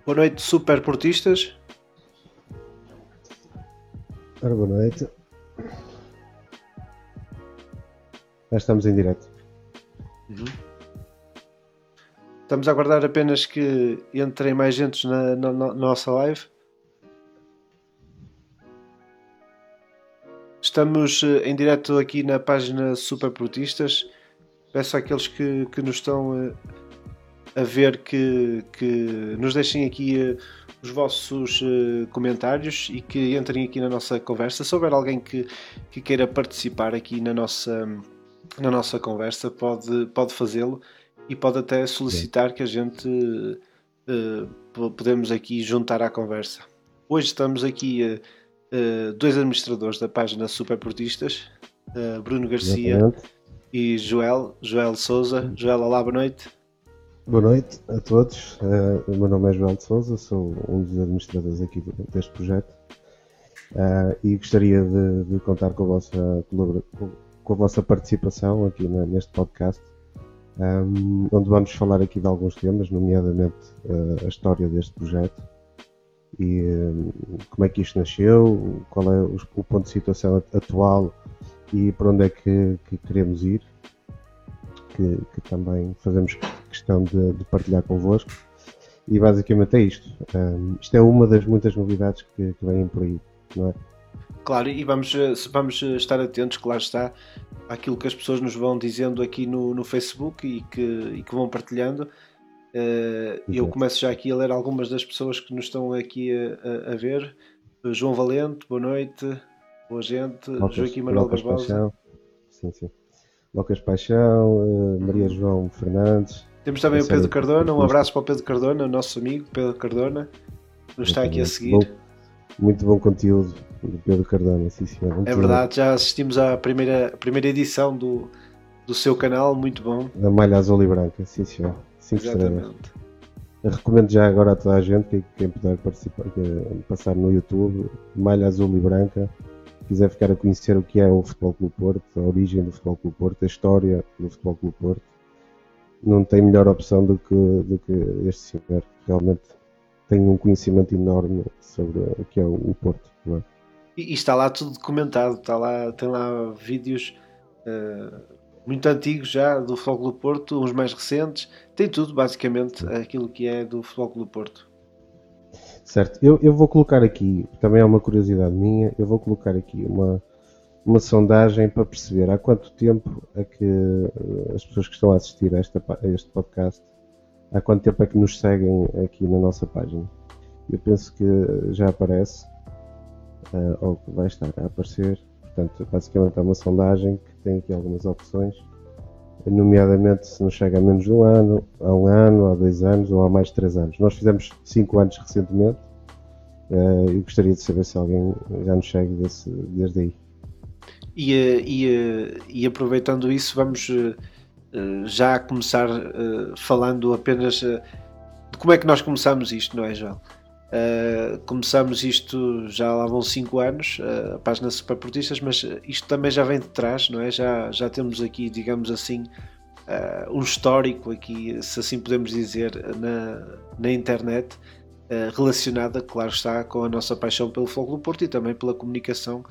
Boa noite, super portistas. Ora, boa noite. Já estamos em direto. Estamos a aguardar apenas que entrem mais gente na nossa live. Estamos em direto aqui na página Super Portistas. Peço àqueles que nos estão a ver que nos deixem aqui os vossos comentários e que entrem aqui na nossa conversa. Se houver alguém que queira participar aqui na nossa conversa, pode fazê-lo e pode até solicitar que a gente podemos aqui juntar à conversa. Hoje estamos aqui dois administradores da página Super Portistas, Bruno Garcia e Joel Sousa. Joel, olá, boa noite. Boa noite a todos. O meu nome é Joel de Sousa, sou um dos administradores aqui deste projeto e gostaria de contar com a vossa participação aqui neste podcast, onde vamos falar aqui de alguns temas, nomeadamente a história deste projeto e como é que isto nasceu, qual é o ponto de situação atual e para onde é que queremos ir, que também fazemos questão de partilhar convosco. E basicamente é isto. Isto é uma das muitas novidades que vêm por aí, não é? Claro, e vamos estar atentos, claro está, àquilo que as pessoas nos vão dizendo aqui no Facebook e que vão partilhando. Eu começo já aqui a ler algumas das pessoas que nos estão aqui a ver. João Valente, boa noite. Boa gente. Joaquim Manuel Barbosa. Sim. Lucas Paixão, Maria João Fernandes. Temos também o Pedro Cardona. Um abraço para o Pedro Cardona, o nosso amigo Pedro Cardona, que nos está aqui a seguir. Muito bom conteúdo do Pedro Cardona, sim senhor. É verdade, já assistimos à primeira edição do seu canal, muito bom. Da Malha Azul e Branca, sim senhor. 5 estrelas. Eu recomendo já agora a toda a gente, quem puder participar, passar no YouTube, Malha Azul e Branca, quiser ficar a conhecer o que é o Futebol Clube Porto, a origem do Futebol Clube Porto, a história do Futebol Clube Porto, não tem melhor opção do que este senhor. Realmente tem um conhecimento enorme sobre o que é o Porto, não é? E está lá tudo documentado, tem lá vídeos muito antigos já do Futebol Clube Porto, uns mais recentes, tem tudo basicamente aquilo que é do Futebol Clube Porto. Certo, eu vou colocar aqui, também é uma curiosidade minha, eu vou colocar aqui uma sondagem para perceber há quanto tempo é que as pessoas que estão a assistir a este podcast, há quanto tempo é que nos seguem aqui na nossa página. Eu penso que já aparece, ou que vai estar a aparecer, portanto, basicamente é uma sondagem que tem aqui algumas opções, nomeadamente se nos chega a menos de um ano, há 2 anos ou há mais de 3 anos. Nós fizemos 5 anos recentemente e gostaria de saber se alguém já nos segue desde aí. E aproveitando isso, vamos já começar falando apenas de como é que nós começamos isto, não é, João? Começamos isto, já lá vão 5 anos, a página Super Portistas, mas isto também já vem de trás, não é? Já temos aqui, digamos assim, um histórico aqui, se assim podemos dizer, na internet, relacionada, claro está, com a nossa paixão pelo Futebol Clube Porto e também pela comunicação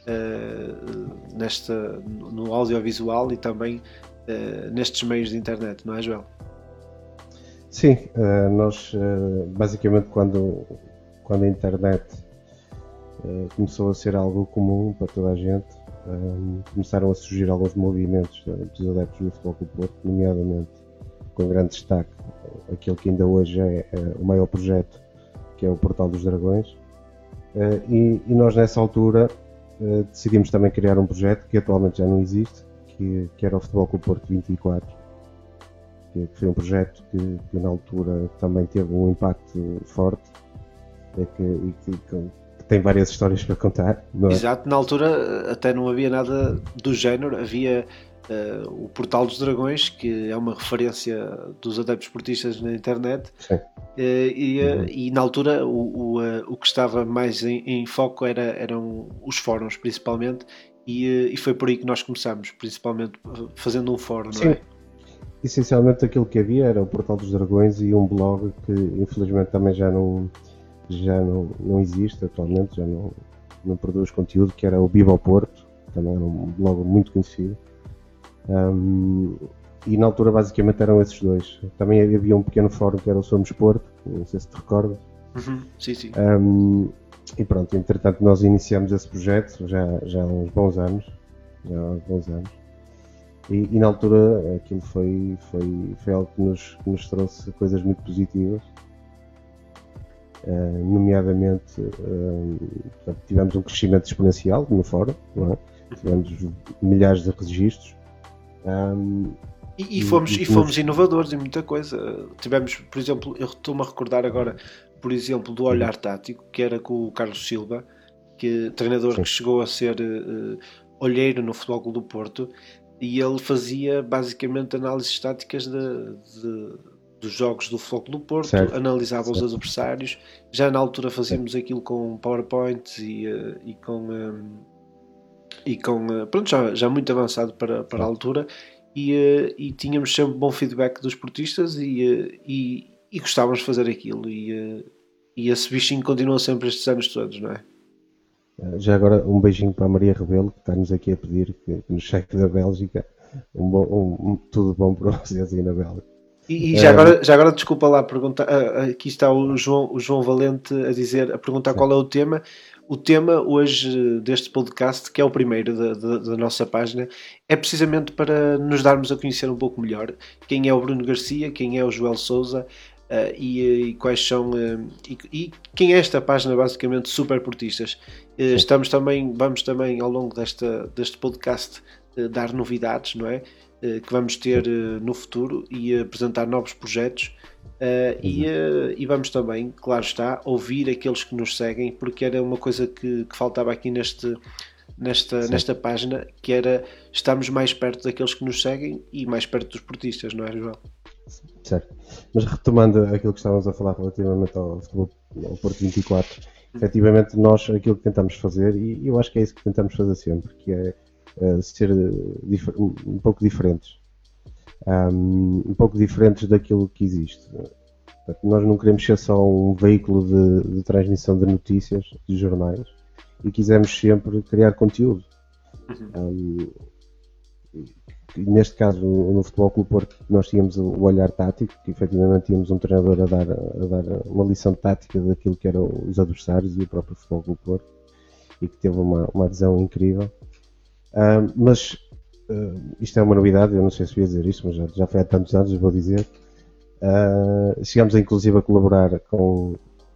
no audiovisual e também nestes meios de internet, não é, Joel? Sim, nós basicamente quando a internet começou a ser algo comum para toda a gente, começaram a surgir alguns movimentos dos adeptos do Futebol Clube Porto, nomeadamente com grande destaque aquele que ainda hoje é o maior projeto, que é o Portal dos Dragões, e nós nessa altura decidimos também criar um projeto que atualmente já não existe, que era o Futebol Clube Porto 24, que foi um projeto que na altura também teve um impacto forte e que tem várias histórias para contar, não é? Exato, na altura até não havia nada do género, havia o Portal dos Dragões, que é uma referência dos adeptos portistas na internet. E na altura o que estava mais em foco eram os fóruns, principalmente, e foi por aí que nós começamos, principalmente fazendo um fórum, não é? essencialmente aquilo que havia era o Portal dos Dragões e um blog que infelizmente também já não existe atualmente, já não produz conteúdo, que era o Viva ao Porto, também era um blog muito conhecido. E na altura basicamente eram esses dois. Também havia um pequeno fórum que era o Somos Porto, não sei se te recordas. Sim. E pronto, entretanto nós iniciamos esse projeto já há uns bons anos. E na altura aquilo foi algo que nos trouxe coisas muito positivas. Nomeadamente tivemos um crescimento exponencial no fórum, não é? Tivemos milhares de registros. E fomos inovadores em muita coisa. Tivemos, por exemplo, eu estou-me a recordar agora, por exemplo, do Olhar Tático, que era com o Carlos Silva, treinador que chegou a ser olheiro no Futebol Clube do Porto, e ele fazia basicamente análises táticas dos jogos do Futebol Clube do Porto, certo, analisava os adversários. Já na altura fazíamos aquilo com PowerPoint e com pronto, já muito avançado para a altura, e tínhamos sempre bom feedback dos portistas e gostávamos de fazer aquilo, e esse bichinho continua sempre estes anos todos, não é? Já agora um beijinho para a Maria Rebelo, que está-nos aqui a pedir que nos cheque da Bélgica. Tudo bom para vocês aí na Bélgica. E já agora desculpa lá perguntar, aqui está o João Valente a perguntar qual é o tema. O tema hoje deste podcast, que é o primeiro da nossa página, é precisamente para nos darmos a conhecer um pouco melhor quem é o Bruno Garcia, quem é o Joel Sousa, e quais são e quem é esta página, basicamente Super Portistas. Vamos também ao longo deste podcast dar novidades, não é? Que vamos ter no futuro, e apresentar novos projetos, e vamos também, claro está, ouvir aqueles que nos seguem, porque era uma coisa que faltava aqui nesta página, que era estarmos mais perto daqueles que nos seguem e mais perto dos portistas, não é, João? Certo, mas retomando aquilo que estávamos a falar relativamente ao Porto 24, efetivamente nós aquilo que tentamos fazer, e eu acho que é isso que tentamos fazer sempre, que é ser um pouco diferentes, um pouco diferentes daquilo que existe. Portanto, nós não queremos ser só um veículo de transmissão de notícias, de jornais, e quisemos sempre criar conteúdo. Neste caso, no Futebol Clube Porto, nós tínhamos o Olhar Tático, que efetivamente tínhamos um treinador a dar uma lição tática daquilo que eram os adversários e o próprio Futebol Clube Porto, e que teve uma adesão incrível. Mas isto é uma novidade, eu não sei se ia dizer isto, mas já foi há tantos anos, vou dizer. Chegámos inclusive a colaborar com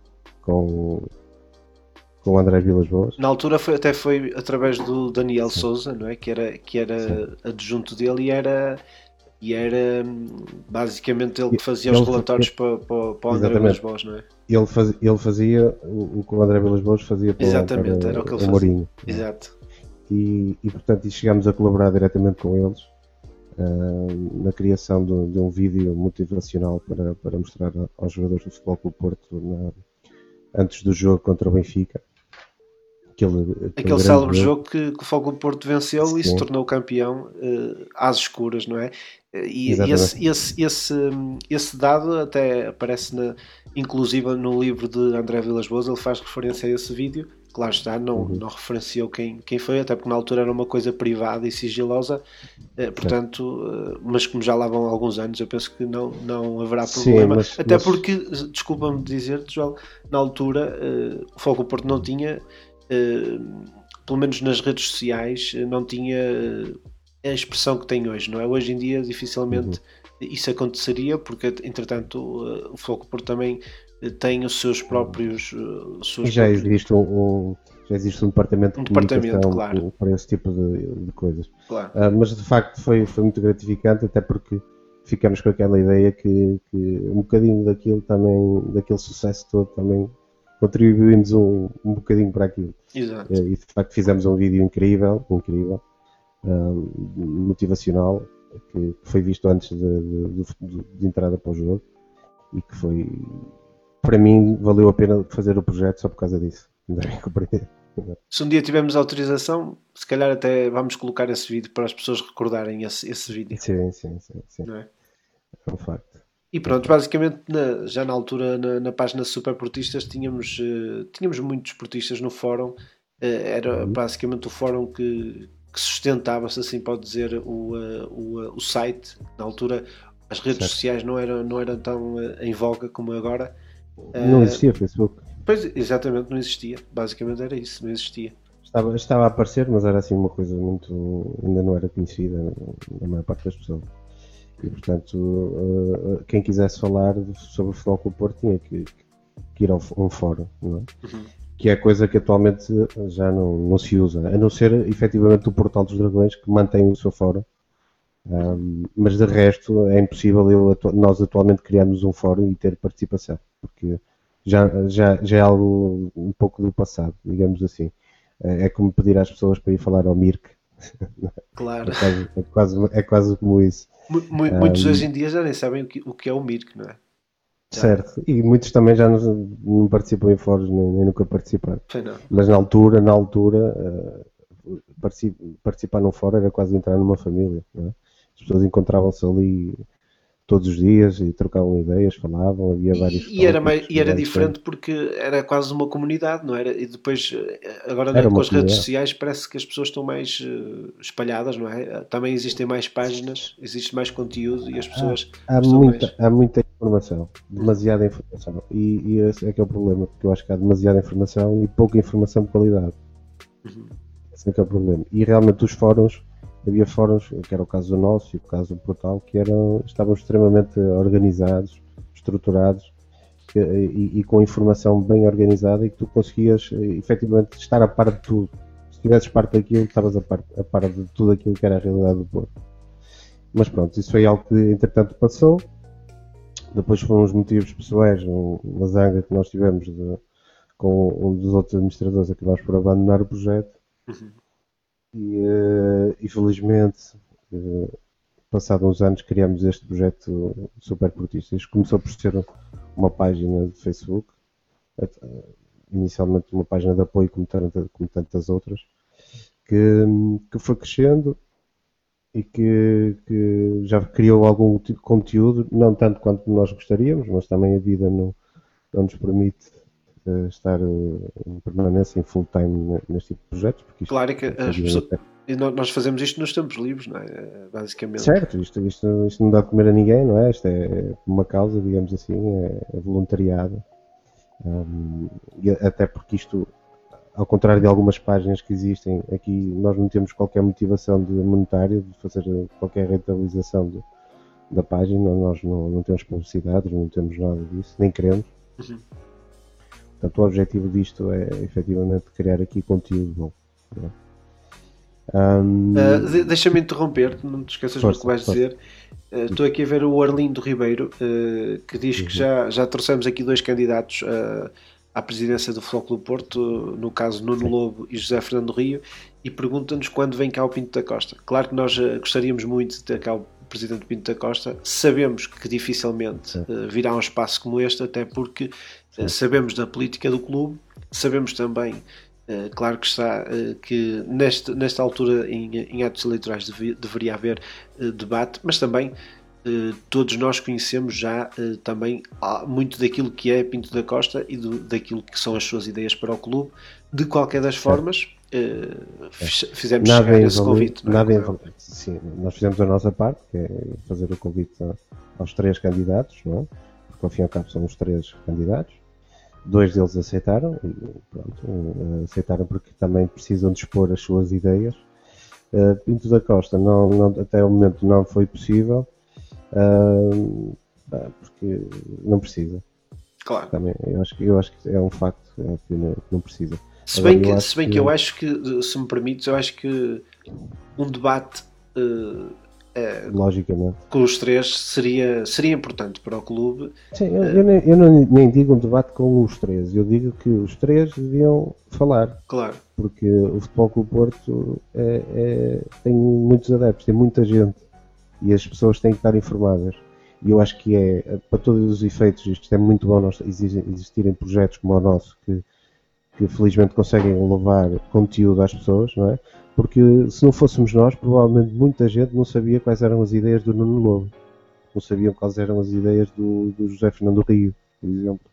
o André Vilas Boas. Na altura até foi através do Daniel Sousa, não é? Que era adjunto dele, e era basicamente ele que fazia os relatórios para o André Vilas Boas, não é? Ele fazia o que o André Vilas Boas fazia para era o que ele fazia. Mourinho. Exato. E portanto chegámos a colaborar diretamente com eles na criação de um vídeo motivacional para mostrar aos jogadores do Futebol Clube Porto antes do jogo contra o Benfica. Aquele célebre jogo que o Futebol Clube Porto venceu. Sim. E se tornou campeão às escuras, não é? E esse dado até aparece inclusive no livro de André Vilas Boas. Ele faz referência a esse vídeo. Claro está, não referenciou quem foi, até porque na altura era uma coisa privada e sigilosa, portanto, mas como já lá vão alguns anos, eu penso que não haverá problema. Sim, até porque, desculpa-me dizer-te, João, na altura o Futebol Clube Porto não tinha, pelo menos nas redes sociais, não tinha a expressão que tem hoje, não é? Hoje em dia dificilmente isso aconteceria, porque entretanto o Futebol Clube Porto também tem os seus próprios... Já existe um departamento de comunicação, claro, para esse tipo de coisas. Claro. Mas de facto foi muito gratificante, até porque ficamos com aquela ideia que um bocadinho daquele sucesso todo também contribuímos um bocadinho para aquilo. Exato. E de facto fizemos um vídeo incrível, motivacional, que foi visto antes de entrada para o jogo, e que foi... Para mim, valeu a pena fazer o projeto só por causa disso. Se um dia tivermos autorização, se calhar até vamos colocar esse vídeo para as pessoas recordarem esse vídeo. Sim. Não é? é um facto. E pronto, basicamente já na altura na página Superportistas tínhamos muitos portistas no fórum. Era basicamente o fórum que sustentava, se assim pode dizer, o site. Na altura as redes sociais não eram tão em voga como agora. Não existia Facebook. Pois, exatamente, não existia. Basicamente era isso, não existia. Estava a aparecer, mas era assim uma coisa muito... ainda não era conhecida na maior parte das pessoas. E portanto, quem quisesse falar sobre o Futebol Clube do Porto tinha que ir a um fórum, não é? Que é coisa que atualmente já não se usa, a não ser efetivamente o Portal dos Dragões, que mantém o seu fórum. Mas de resto é impossível nós atualmente criarmos um fórum e ter participação, porque já é algo um pouco do passado, digamos assim. É como pedir às pessoas para ir falar ao Mirk. Claro. É quase como isso. Muitos hoje em dia já nem sabem o que é o Mirk, não é? Certo, e muitos também já não participam em fóruns, nem nunca participaram. Não. Mas na altura participar num fórum era quase entrar numa família, não é? As pessoas encontravam-se ali todos os dias e trocavam ideias, falavam, havia vários... E era diferente porque era quase uma comunidade, não era? E depois, agora com as redes sociais, parece que as pessoas estão mais espalhadas, não é? Também existem mais páginas, existe mais conteúdo e as pessoas... Há muita informação, demasiada informação. E esse é que é o problema, porque eu acho que há demasiada informação e pouca informação de qualidade. Esse é que é o problema. E realmente os fóruns... Havia fóruns, que era o caso do nosso e o caso do Portal, que estavam extremamente organizados, estruturados e com informação bem organizada e que tu conseguias efetivamente estar a par de tudo. Se tivesses parte daquilo, estavas a par de tudo aquilo que era a realidade do Porto. Mas pronto, isso foi algo que entretanto passou. Depois foram uns motivos pessoais, uma zanga que nós tivemos com um dos outros administradores, acabámos por abandonar o projeto. E felizmente, passados uns anos, criamos este projeto Superportistas. Começou por ser uma página de Facebook, inicialmente uma página de apoio como tantas outras, que foi crescendo e que já criou algum tipo de conteúdo, não tanto quanto nós gostaríamos, mas também a vida não nos permite estar em permanência, em full time neste tipo de projetos. Porque claro que as pessoas, nós fazemos isto nos tempos livres, não é? Basicamente. Certo, isto não dá de comer a ninguém, não é? Isto é uma causa, digamos assim, é voluntariado. E até porque isto, ao contrário de algumas páginas que existem, aqui nós não temos qualquer motivação monetária de fazer qualquer rentabilização da página, nós não temos publicidades, não temos nada disso, nem queremos. Portanto, o objetivo disto é efetivamente criar aqui conteúdo bom. Deixa-me interromper, não te esqueças do que vais dizer. Estou aqui a ver o Arlindo Ribeiro, que diz que já trouxemos aqui 2 candidatos à presidência do Futebol Clube do Porto, no caso Nuno Lobo e José Fernando Rio, e pergunta-nos quando vem cá o Pinto da Costa. Claro que nós gostaríamos muito de ter cá o presidente Pinto da Costa, sabemos que dificilmente virá um espaço como este, até porque sabemos da política do clube, sabemos também, claro que está, que nesta altura em atos eleitorais deveria haver debate, mas também todos nós conhecemos já também muito daquilo que é Pinto da Costa e daquilo que são as suas ideias para o clube. De qualquer das formas, fizemos chegar esse convite. Sim, nós fizemos a nossa parte, que é fazer o convite aos 3 candidatos, não é? Porque ao fim e ao cabo são os 3 candidatos. 2 deles aceitaram, aceitaram porque também precisam de expor as suas ideias. Pinto da Costa até o momento não foi possível, porque não precisa. Claro. Também, eu acho que é um facto que não precisa. Se bem que eu acho que, se me permites, eu acho que um debate logicamente com os 3 seria importante para o clube. Sim, eu nem digo um debate com os 3, eu digo que os 3 deviam falar. Claro. Porque o Futebol Clube do Porto tem muitos adeptos, tem muita gente e as pessoas têm que estar informadas. E eu acho que para todos os efeitos, isto é muito bom nós existirem projetos como o nosso que felizmente conseguem levar conteúdo às pessoas, não é? Porque se não fôssemos nós, provavelmente muita gente não sabia quais eram as ideias do Nuno Lobo. não sabiam quais eram as ideias do José Fernando Rio, por exemplo.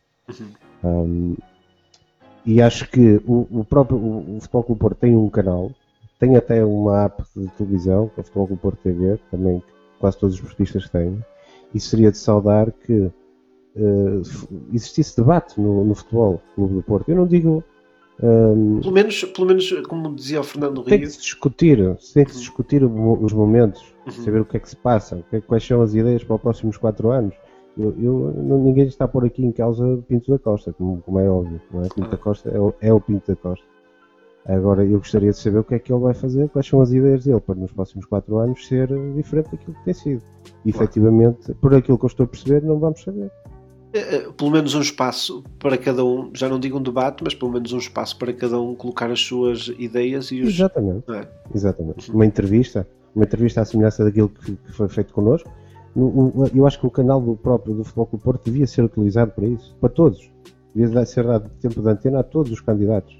E acho que o Futebol Clube Porto tem um canal, tem até uma app de televisão, que é o Futebol Clube Porto TV, também que quase todos os esportistas têm, e seria de saudar que existisse debate no Futebol Clube do Porto. Eu não digo... Pelo menos, como dizia o Fernando Rio... Tem que se discutir os momentos, saber o que é que se passa, quais são as ideias para os próximos 4 anos. Ninguém está a pôr aqui em causa Pinto da Costa, como é óbvio, não é? Pinto da Costa é o Pinto da Costa. Agora eu gostaria de saber o que é que ele vai fazer, quais são as ideias dele para nos próximos 4 anos ser diferente daquilo que tem sido. E efetivamente, por aquilo que eu estou a perceber, não vamos saber. Pelo menos um espaço para cada um, já não digo um debate, mas pelo menos um espaço para cada um colocar as suas ideias e os... Exatamente. Exatamente. Uma entrevista à semelhança daquilo que foi feito connosco. Eu acho que o canal do Futebol Clube Porto devia ser utilizado para isso, para todos. Devia ser dado tempo de antena a todos os candidatos.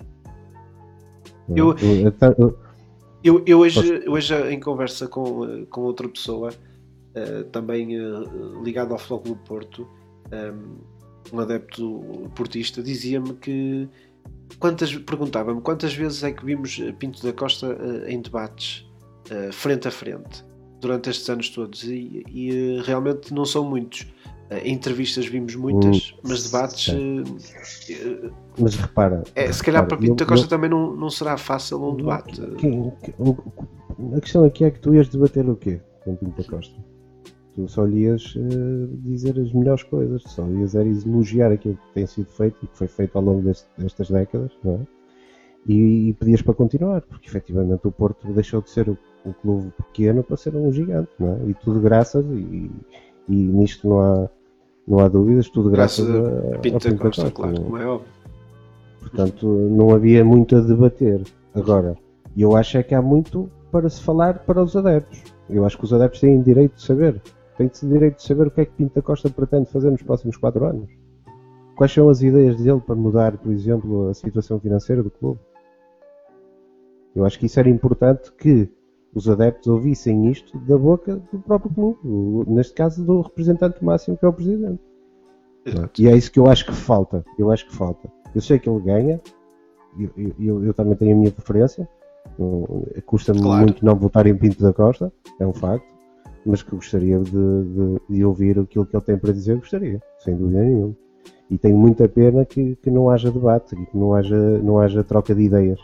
Eu hoje em conversa com outra pessoa, também ligado ao Futebol Clube Porto, um adepto portista, dizia-me que perguntava-me quantas vezes é que vimos Pinto da Costa em debates frente a frente durante estes anos todos, e realmente não são muitos. Em entrevistas vimos muitas, mas debates... mas repara... se calhar para Pinto da Costa também não será fácil um debate. A questão aqui é que tu ias debater o quê com Pinto da Costa? Tu só lhe ias dizer as melhores coisas, só ias elogiar aquilo que tem sido feito e que foi feito ao longo destas décadas, não é? E pedias para continuar, porque efetivamente o Porto deixou de ser um clube pequeno para ser um gigante, não é? E tudo graças, e nisto não há dúvidas, tudo graças a Pinto da Costa, claro, como é óbvio. Portanto, não havia muito a debater. Agora, eu acho é que há muito para se falar para os adeptos. Eu acho que os adeptos têm direito de saber. Têm direito de saber o que é que Pinto da Costa pretende fazer nos próximos 4 anos. Quais são as ideias dele para mudar, por exemplo, a situação financeira do clube? Eu acho que isso era importante que os adeptos ouvissem isto da boca do próprio clube, neste caso do representante máximo, que é o presidente. Exato. E é isso que eu acho que falta. Eu sei que ele ganha, eu também tenho a minha preferência, custa-me muito não votar em Pinto da Costa, é um facto, mas que gostaria de ouvir aquilo que ele tem para dizer, gostaria, sem dúvida nenhuma. E tenho muita pena que não haja debate e que não haja troca de ideias.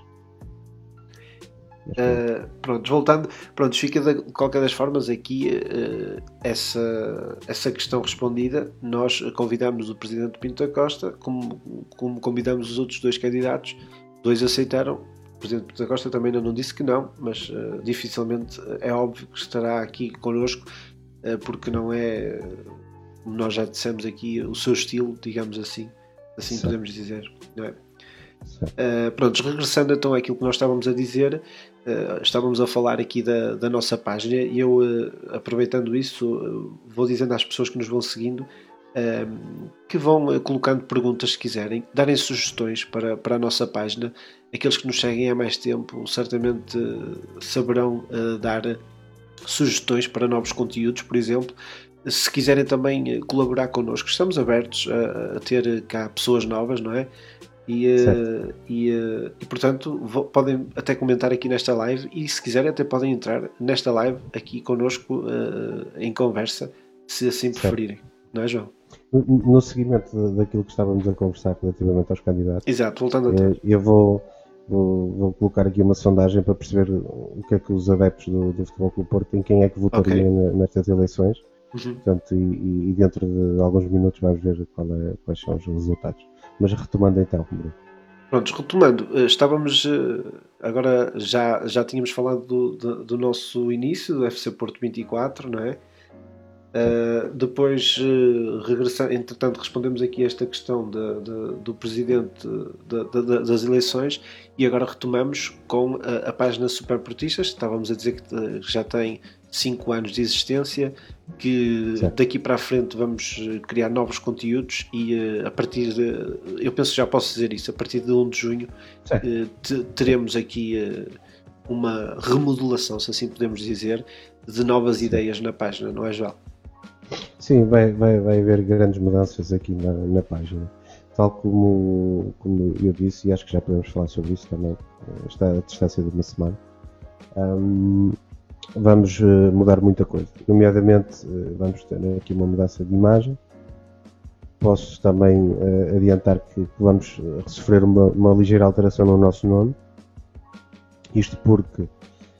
Voltando, fica de qualquer das formas aqui essa questão respondida. Nós convidamos o presidente Pinto da Costa, como convidamos os outros 2 candidatos, 2 aceitaram. O presidente Pinto da Costa também ainda não disse que não, mas dificilmente é óbvio que estará aqui connosco, porque não é, nós já dissemos aqui, o seu estilo, digamos assim podemos dizer, não é? Regressando então àquilo que nós estávamos a dizer, estávamos a falar aqui da nossa página, e eu, aproveitando isso, vou dizendo às pessoas que nos vão seguindo que vão colocando perguntas se quiserem, darem sugestões para a nossa página. Aqueles que nos seguem há mais tempo certamente saberão dar sugestões para novos conteúdos, por exemplo. Se quiserem também colaborar connosco, estamos abertos a ter cá pessoas novas, não é? E portanto podem até comentar aqui nesta live, e se quiserem até podem entrar nesta live aqui connosco em conversa, se assim preferirem, não é, João? No seguimento daquilo que estávamos a conversar relativamente aos candidatos, exato, voltando a ter, eu vou colocar aqui uma sondagem para perceber o que é que os adeptos do Futebol Clube Porto, em quem é que votariam nestas eleições. Portanto, e dentro de alguns minutos vamos ver quais são os resultados. Mas retomando então, retomando, estávamos agora já tínhamos falado do nosso início, do FC Porto 24, não é? Depois regressando, entretanto respondemos aqui esta questão do presidente das eleições, e agora retomamos com a página Super Portistas. Estávamos a dizer que já tem 5 anos de existência, que daqui para a frente vamos criar novos conteúdos, e a partir eu penso que já posso dizer isso, a partir de 1 de junho teremos aqui uma remodelação, se assim podemos dizer, de novas ideias na página, não é, João? Sim, vai haver grandes mudanças aqui na página. Tal como eu disse, e acho que já podemos falar sobre isso também, está a distância de uma semana. Vamos mudar muita coisa. Nomeadamente, vamos ter aqui uma mudança de imagem. Posso também adiantar que vamos sofrer uma ligeira alteração no nosso nome. Isto porque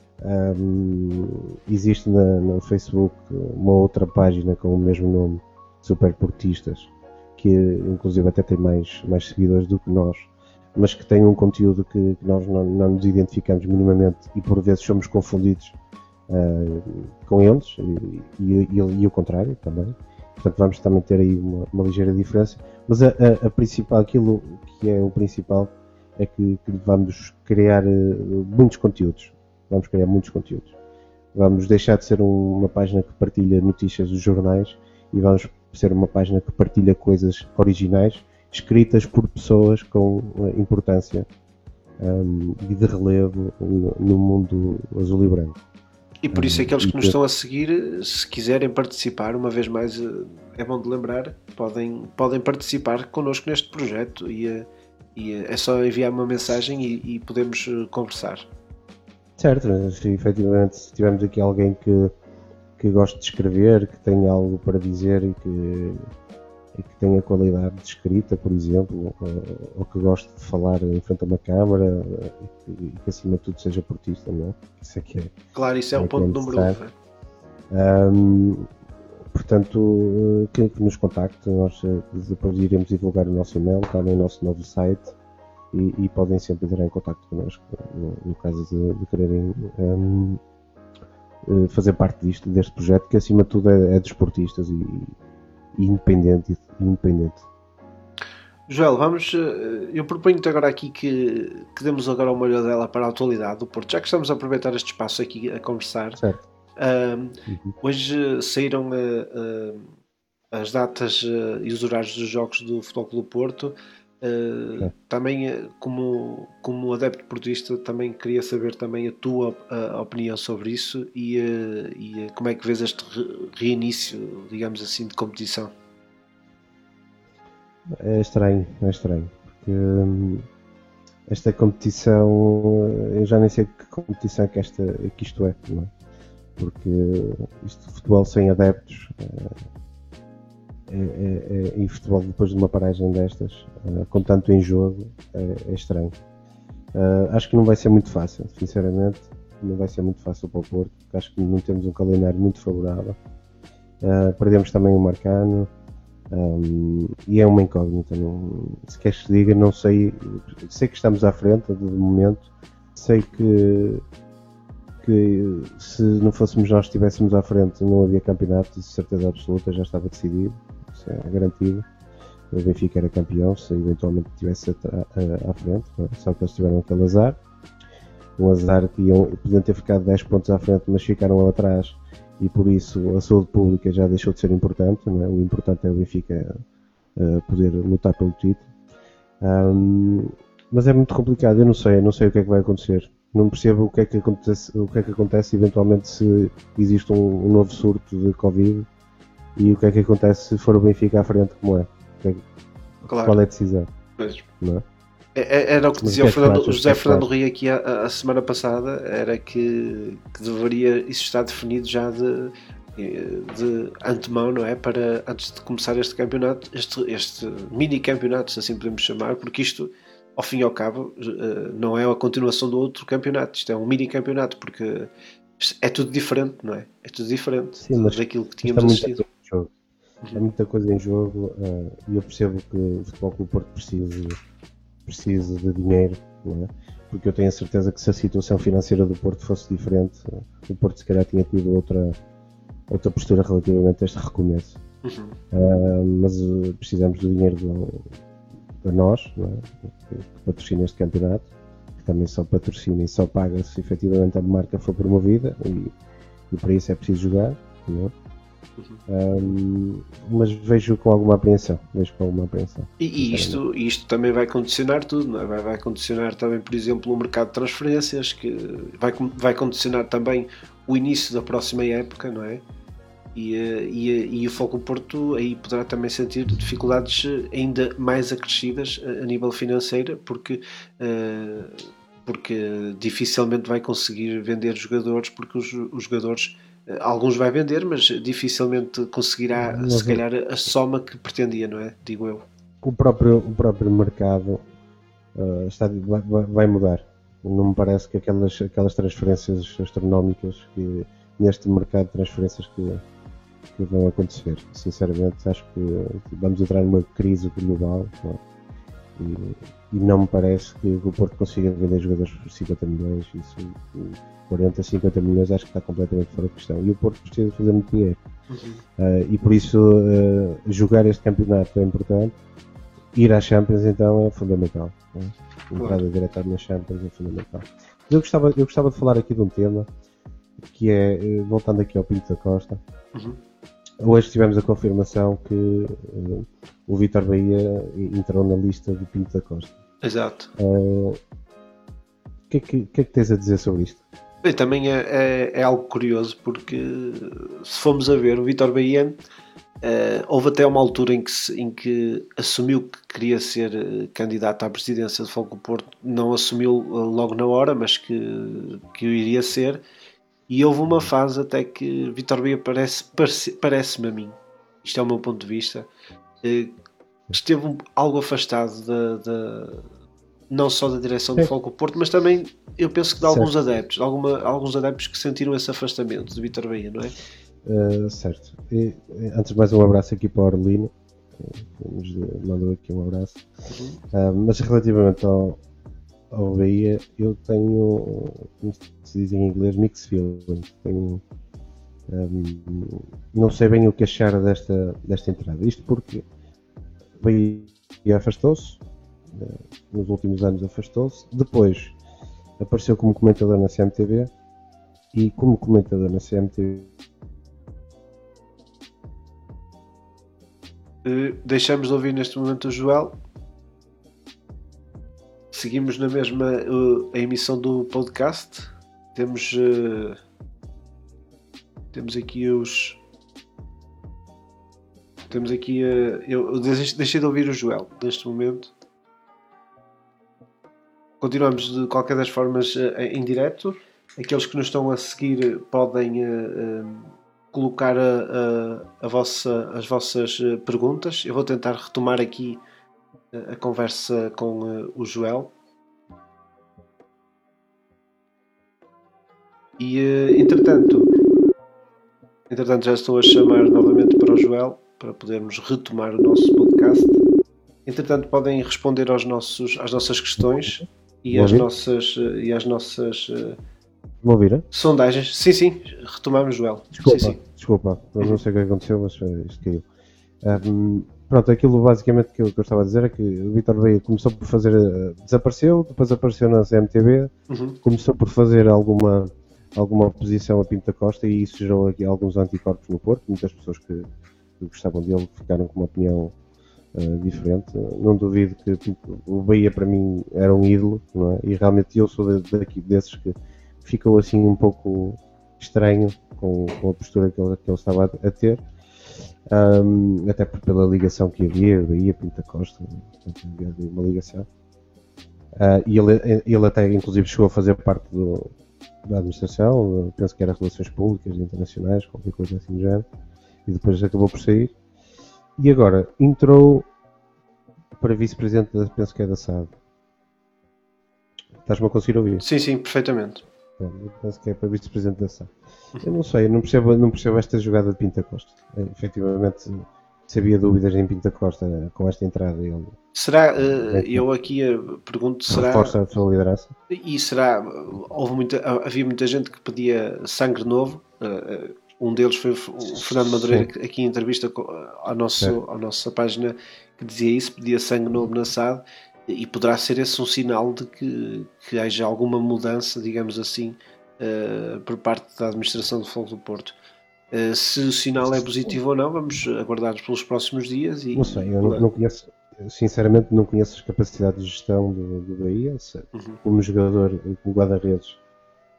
existe no Facebook uma outra página com o mesmo nome, Superportistas, que inclusive até tem mais seguidores do que nós, mas que tem um conteúdo que nós não nos identificamos minimamente e por vezes somos confundidos com eles e o contrário também. Portanto, vamos também ter aí uma ligeira diferença, mas a principal, aquilo que é o principal é que vamos criar muitos conteúdos. Vamos criar muitos conteúdos. Vamos deixar de ser uma página que partilha notícias dos jornais e vamos ser uma página que partilha coisas originais, escritas por pessoas com importância e de relevo no mundo azul e branco. E por isso aqueles que nos estão a seguir, se quiserem participar, uma vez mais, é bom de lembrar, podem participar connosco neste projeto e é só enviar uma mensagem e podemos conversar. Certo, efetivamente, se tivermos aqui alguém que goste de escrever, que tenha algo para dizer e que tenha qualidade de escrita, por exemplo, ou que goste de falar em frente a uma câmara e que acima de tudo seja portista, não é? Isso é que é. Claro, isso é o ponto número 1. Portanto, que nos contacte, nós depois iremos divulgar o nosso e-mail, está no nosso novo site e podem sempre entrar em contacto connosco no caso de quererem fazer parte deste projeto, que acima de tudo é dos portistas e independente. Joel, eu proponho-te agora aqui que demos agora uma olhadela para a atualidade do Porto, já que estamos a aproveitar este espaço aqui a conversar. Certo. Hoje saíram as datas e os horários dos jogos do Futebol Clube do Porto. Também como adepto portista, também queria saber também a tua opinião sobre isso e como é que vês este reinício, digamos assim, de competição. É estranho, porque esta competição, eu já nem sei que competição que isto é, não é? Porque isto de futebol sem adeptos e futebol depois de uma paragem destas, com tanto em jogo, é estranho. Acho que não vai ser muito fácil, sinceramente, não vai ser muito fácil para o Porto, porque acho que não temos um calendário muito favorável. Perdemos também o Marcano, e é uma incógnita, se queres que diga, não sei que estamos à frente de momento, sei que se não fôssemos nós que estivéssemos à frente não havia campeonato, de certeza absoluta, já estava decidido, isso é garantido. O Benfica era campeão se eventualmente estivesse à frente, só que eles tiveram aquele azar, um azar que podiam ter ficado 10 pontos à frente, mas ficaram lá atrás e por isso a saúde pública já deixou de ser importante, não é? O importante é o Benfica poder lutar pelo título. Mas é muito complicado, eu não sei o que é que vai acontecer. Não percebo o que é que acontece eventualmente se existe um novo surto de Covid e o que é que acontece se for o Benfica à frente, como é. Claro. Qual é a decisão? Pois. Não é? Era o que dizia o José Fernando Rio aqui a semana passada, era que deveria isso estar definido já de antemão, não é? Para antes de começar este campeonato, este mini campeonato, se assim podemos chamar, porque isto, ao fim e ao cabo, não é a continuação do outro campeonato, isto é um mini campeonato, porque é tudo diferente, não é? É tudo diferente. Sim, mas daquilo que tínhamos assistido. Há muita coisa em jogo e eu percebo que o Futebol Clube do Porto precisa de dinheiro, não é? Porque eu tenho a certeza que se a situação financeira do Porto fosse diferente, o Porto se calhar tinha tido outra postura relativamente a este recomeço. Mas precisamos do dinheiro de nós, não é? Que patrocina este campeonato, que também só patrocina e só paga se efetivamente a marca for promovida e para isso é preciso jogar, não é? Mas vejo com alguma apreensão. E isto também vai condicionar tudo, não é? Vai condicionar também, por exemplo, o mercado de transferências, que vai condicionar também o início da próxima época, não é? E o Foco Porto aí poderá também sentir dificuldades ainda mais acrescidas a nível financeiro, porque dificilmente vai conseguir vender jogadores, porque os jogadores, alguns vai vender, mas dificilmente conseguirá, se calhar, a soma que pretendia, não é? Digo eu. O próprio mercado vai mudar. Não me parece que aquelas transferências astronómicas que neste mercado de transferências que vão acontecer. Sinceramente, acho que vamos entrar numa crise global, não é? E não me parece que o Porto consiga vender jogadores por 50 milhões. Isso, 40, 50 milhões, acho que está completamente fora de questão. E o Porto precisa fazer muito dinheiro. E por isso, jogar este campeonato é importante. Ir à Champions, então, é fundamental. Não é? Entrada direta na Champions é fundamental. Mas eu gostava de falar aqui de um tema que é, voltando aqui ao Pinto da Costa. Hoje tivemos a confirmação que o Vítor Bahia entrou na lista de Pinto da Costa. Exato. O que é que tens a dizer sobre isto? Bem, também é algo curioso, porque se formos a ver, o Vítor Bahia houve até uma altura em que assumiu que queria ser candidato à presidência do Foco Porto. Não assumiu logo na hora, mas que o iria ser. E houve uma fase até que Vítor Bahia parece-me a mim, isto é o meu ponto de vista, esteve algo afastado não só da direção do Foco Porto, mas também eu penso que de alguns adeptos, alguns adeptos que sentiram esse afastamento de Vítor Bahia, não é? Certo. E, antes de mais, um abraço aqui para o Orlino, que nos mandou aqui um abraço. Mas relativamente ao Bahia, eu tenho, como se diz em inglês, mixed feelings. Não sei bem o que achar desta entrada. Isto porque o Bahia afastou-se, nos últimos anos afastou-se, depois apareceu como comentador na CMTV, e como comentador na CMTV deixamos de ouvir neste momento o Joel. Seguimos na mesma a emissão do podcast. Temos aqui eu deixei de ouvir o Joel neste momento. Continuamos de qualquer das formas em direto. Aqueles que nos estão a seguir podem colocar as vossas perguntas. Eu vou tentar retomar aqui a conversa com o Joel. E entretanto já estou a chamar novamente para o Joel para podermos retomar o nosso podcast. Entretanto, podem responder às nossas questões e às nossas Vou ouvir, sondagens. Sim, retomamos, Joel. Desculpa, não sei o que aconteceu, mas isto caiu. Pronto, aquilo basicamente que eu estava a dizer é que o Vítor Bahia começou por fazer, desapareceu, depois apareceu na CMTV, começou por fazer alguma oposição a Pinto da Costa, e isso gerou aqui alguns anticorpos no Porto. Muitas pessoas que gostavam dele ficaram com uma opinião diferente. Não duvido que o Bahia para mim era um ídolo, não é? E realmente eu sou desses que ficou assim um pouco estranho com a postura que ele estava a ter. Até pela ligação que havia, Bahia, Pinto da Costa, havia uma ligação. E ele até inclusive chegou a fazer parte da administração, penso que era Relações Públicas Internacionais, qualquer coisa assim do género, e depois acabou por sair. E agora entrou para vice-presidente, penso que é da SAD. Estás-me a conseguir ouvir? Sim, perfeitamente. Eu penso que é para vice-presidente da SAD. Eu não sei, não percebo esta jogada de Pinto da Costa. Efetivamente, se havia dúvidas em Pinto da Costa com esta entrada, ele... Será, eu aqui pergunto, será... Reforça a sua liderança? E será, havia muita gente que pedia sangue novo. Um deles foi o Fernando Madureira, que aqui em entrevista à nossa página, que dizia isso, pedia sangue novo na SAD, e poderá ser esse um sinal de que haja alguma mudança, digamos assim, por parte da administração do Foco do Porto. Se o sinal é positivo ou não, vamos aguardar pelos próximos dias. Não sei, eu não conheço, sinceramente não conheço as capacidades de gestão do Bahia. Como jogador, como guarda-redes,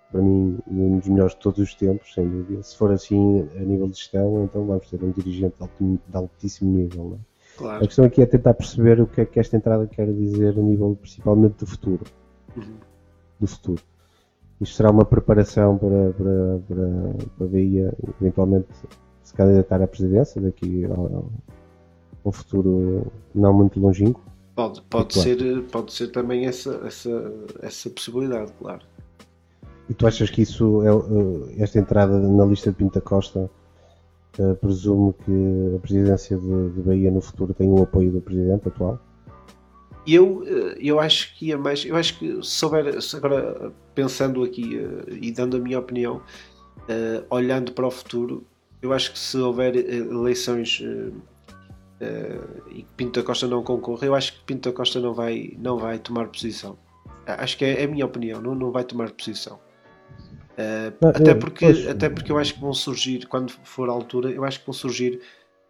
para mim, um dos melhores de todos os tempos, sem dúvida. Se for assim a nível de gestão, então vamos ter um dirigente de altíssimo nível. Não é? Claro. A questão aqui é tentar perceber o que é que esta entrada quer dizer a nível principalmente do futuro. Do futuro. Isto será uma preparação para a Bahia eventualmente se candidatar à presidência daqui a um futuro não muito longínquo? Pode ser também essa possibilidade, claro. E tu achas que isso, esta entrada na lista de Pinto da Costa, presume que a presidência de Bahia no futuro tem o apoio do presidente atual? Eu acho que ia mais. Eu acho que se houver, agora pensando aqui e dando a minha opinião, olhando para o futuro, eu acho que se houver eleições e que Pinto da Costa não concorra, eu acho que Pinto da Costa não vai tomar posição. Acho que é a minha opinião, não vai tomar posição. Até porque eu acho que vão surgir, quando for a altura, eu acho que vão surgir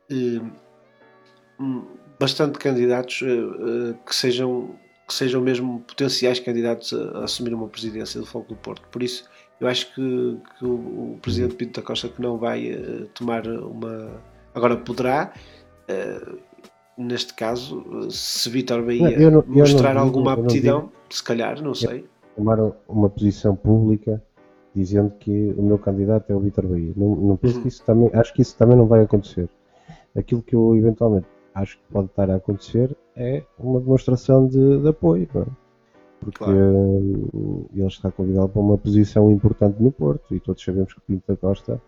bastante candidatos que sejam mesmo potenciais candidatos a assumir uma presidência do Foco do Porto. Por isso, eu acho que o presidente Pinto da Costa que não vai tomar uma... Agora poderá, neste caso, se Vítor Bahia mostrar alguma aptidão, se calhar, não sei. Tomar uma posição pública dizendo que o meu candidato é o Vítor Bahia. Não penso que isso também... Acho que isso também não vai acontecer. Aquilo que eu eventualmente acho que pode estar a acontecer é uma demonstração de apoio, não é? Porque ele está convidado para uma posição importante no Porto e todos sabemos que Pinto da Costa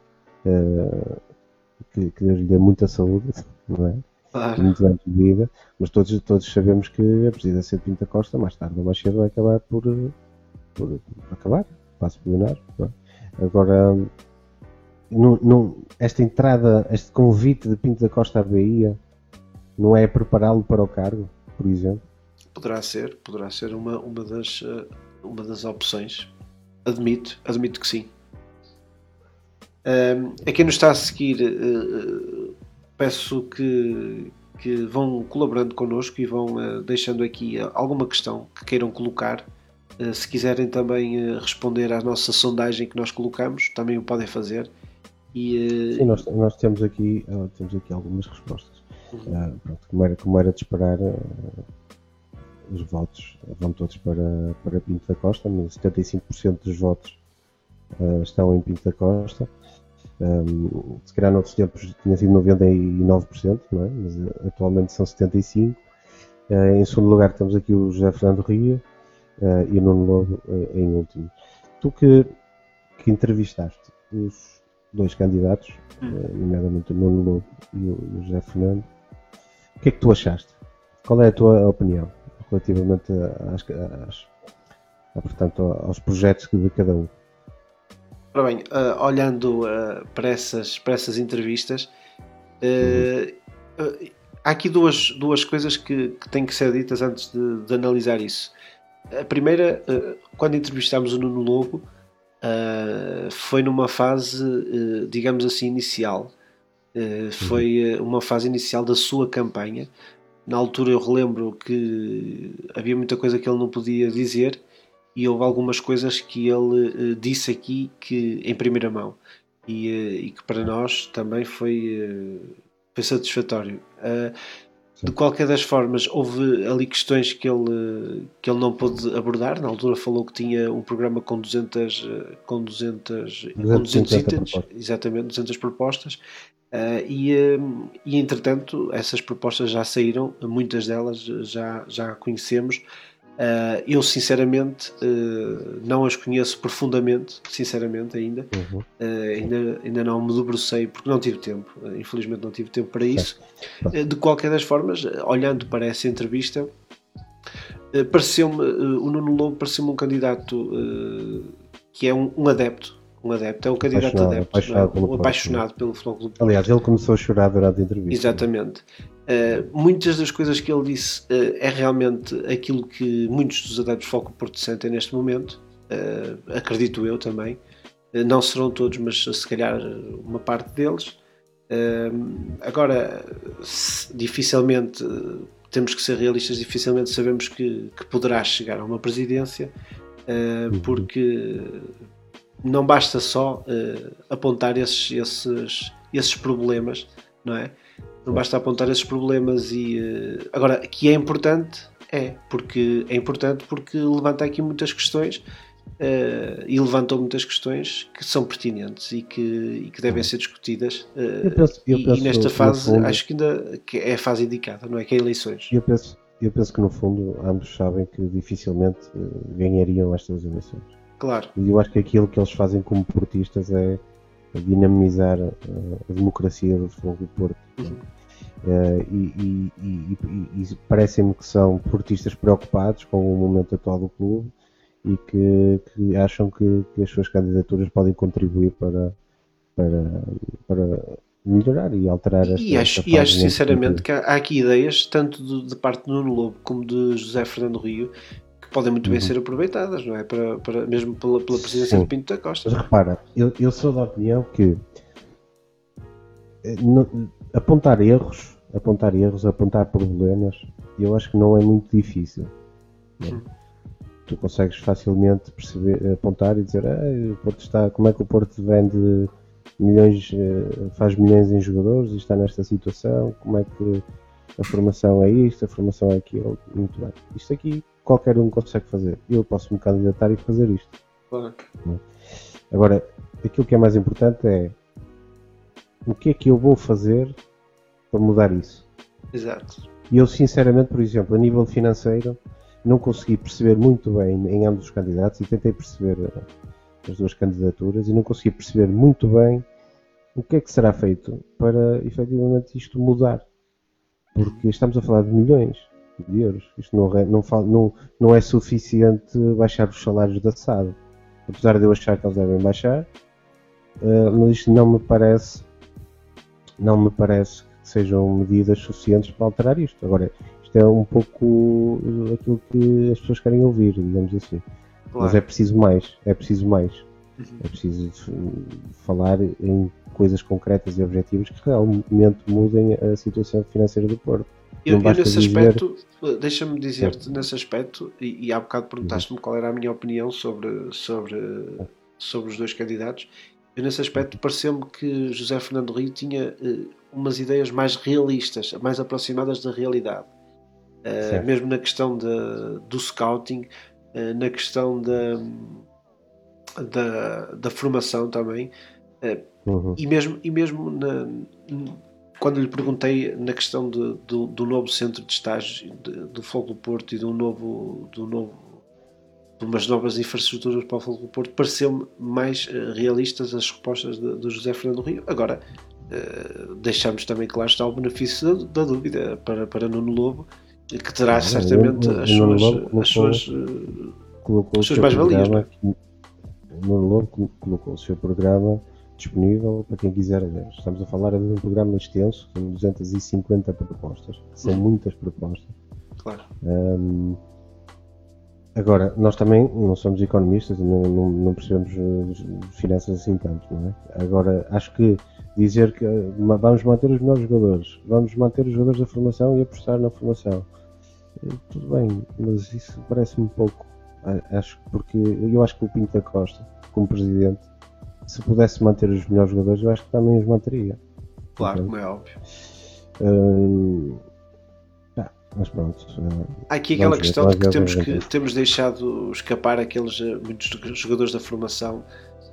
que Deus lhe dê muita saúde, não é? Muitos anos de vida, mas todos sabemos que a presidência de Pinto da Costa mais tarde ou mais cedo vai acabar por acabar, passo por Leonardo, não é? Agora esta entrada, este convite de Pinto da Costa à Bahia não é prepará-lo para o cargo, por exemplo? Poderá ser uma das opções. Admito que sim. A quem nos está a seguir, peço que vão colaborando connosco e vão deixando aqui alguma questão que queiram colocar. Se quiserem também responder à nossa sondagem que nós colocamos, também o podem fazer. Sim, nós temos aqui algumas respostas. Pronto, como era de esperar, os votos vão todos para Pinto da Costa, mas 75% dos votos estão em Pinto da Costa. Se calhar noutros tempos tinha sido 99%, não é? Mas atualmente são 75%. Em segundo lugar temos aqui o José Fernando Ria e o Nuno Lobo em último. Tu que entrevistaste os dois candidatos, nomeadamente o Nuno Lobo e o José Fernando, o que é que tu achaste? Qual é a tua opinião relativamente portanto, aos projetos de cada um? Ora bem, olhando para essas entrevistas, há aqui duas coisas que têm que ser ditas antes de analisar isso. A primeira, quando entrevistámos o Nuno Lobo, foi numa fase, digamos assim, inicial. Foi uma fase inicial da sua campanha. Na altura eu relembro que havia muita coisa que ele não podia dizer e houve algumas coisas que ele disse aqui que, em primeira mão e que para nós também foi satisfatório. De qualquer das formas, houve ali questões que ele não pôde abordar. Na altura falou que tinha um programa com 200 itens, exatamente, 200 propostas. E entretanto essas propostas já saíram, muitas delas já conhecemos. Eu sinceramente não as conheço profundamente, sinceramente ainda. Ainda não me debrucei porque não tive tempo, infelizmente não tive tempo para isso. De qualquer das formas, olhando para essa entrevista, pareceu-me, o Nuno Lobo pareceu-me um candidato que é um adepto. É um candidato apaixonado pelo Futebol Clube do Porto. Aliás, ele começou a chorar durante a entrevista. Exatamente. Muitas das coisas que ele disse é realmente aquilo que muitos dos adeptos do Futebol Clube do Porto sentem neste momento. Acredito eu também. Não serão todos, mas se calhar uma parte deles. Agora, dificilmente, temos que ser realistas, dificilmente sabemos que poderá chegar a uma presidência, porque não basta só apontar esses problemas, não é? Não basta apontar esses problemas agora, que é importante, porque levanta aqui muitas questões e levantou muitas questões que são pertinentes e que devem ser discutidas e nesta fase fundo, acho que ainda que é a fase indicada, não é? Que é eleições. Eu penso que no fundo ambos sabem que dificilmente ganhariam estas eleições. Claro. E eu acho que aquilo que eles fazem como portistas é dinamizar a democracia do Futebol Clube do Porto. E parece-me que são portistas preocupados com o momento atual do clube e que acham que as suas candidaturas podem contribuir para melhorar e alterar esta acho sinceramente que há aqui ideias, tanto de parte de Nuno Lobo como de José Fernando Rio, que podem muito bem ser aproveitadas, não é? Mesmo pela presidência de Pinto da Costa. Mas repara, eu sou da opinião que apontar erros, apontar problemas, eu acho que não é muito difícil. Tu consegues facilmente perceber, apontar e dizer o Porto como é que o Porto vende milhões, faz milhões em jogadores e está nesta situação, como é que a formação é isto, a formação é aquilo, muito bem. Isto aqui qualquer um consegue fazer. Eu posso me candidatar e fazer isto. Claro. Agora, aquilo que é mais importante é o que é que eu vou fazer para mudar isso. Exato. E eu sinceramente, por exemplo, a nível financeiro, não consegui perceber muito bem em ambos os candidatos e tentei perceber as duas candidaturas e não consegui perceber muito bem o que é que será feito para efetivamente isto mudar. Porque estamos a falar de milhões de euros. Isto não é suficiente baixar os salários da SAD. Apesar de eu achar que eles devem baixar, mas isto não me parece que sejam medidas suficientes para alterar isto. Agora, isto é um pouco aquilo que as pessoas querem ouvir, digamos assim. Claro. Mas é preciso mais. É preciso falar em coisas concretas e objetivas que realmente mudem a situação financeira do Porto. Eu nesse aspecto, deixa-me dizer-te, nesse aspecto, e há bocado perguntaste-me qual era a minha opinião sobre os dois candidatos. Eu nesse aspecto pareceu-me que José Fernando Rio tinha umas ideias mais realistas, mais aproximadas da realidade. Mesmo na questão do scouting, na questão da formação também, e mesmo quando lhe perguntei na questão do novo centro de estágio do Fogo do Porto e de umas novas infraestruturas para o Fogo do Porto, pareceu-me mais realistas as respostas do José Fernando Rio. Agora, deixamos também, claro está, o benefício da dúvida para Nuno Lobo, que terá certamente as suas mais-valias. Nuno Lobo colocou o seu programa disponível para quem quiser ler. Estamos a falar de um programa extenso, com 250 propostas, são muitas propostas. Claro. Agora, nós também não somos economistas e não percebemos de finanças assim tanto, não é? Agora, acho que dizer que vamos manter os melhores jogadores, vamos manter os jogadores da formação e apostar na formação, tudo bem, mas isso parece-me pouco. Porque eu acho que o Pinto da Costa, como presidente, se pudesse manter os melhores jogadores, eu acho que também os manteria. Claro, como é óbvio. Mas pronto. Há aqui aquela questão de que temos deixado escapar aqueles muitos jogadores da formação